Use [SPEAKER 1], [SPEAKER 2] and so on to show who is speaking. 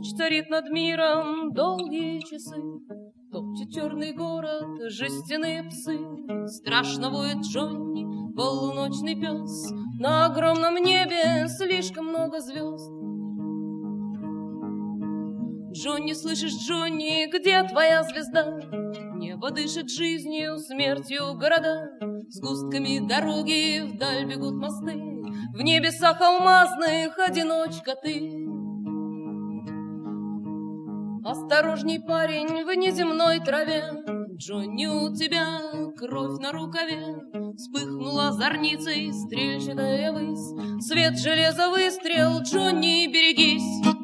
[SPEAKER 1] Ночь царит над миром долгие часы, топчет черный город жестяные псы. Страшно воет Джонни, полуночный пес. На огромном небе слишком много звезд. Джонни, слышишь, Джонни, где твоя звезда? Небо дышит жизнью, смертью города. С густками дороги вдаль бегут мосты. В небесах алмазных одиночка ты. Осторожней, парень, в неземной траве. Джонни, у тебя кровь на рукаве. Вспыхнула зорницей стрельчатая высь. Свет железа, выстрел, Джонни, берегись.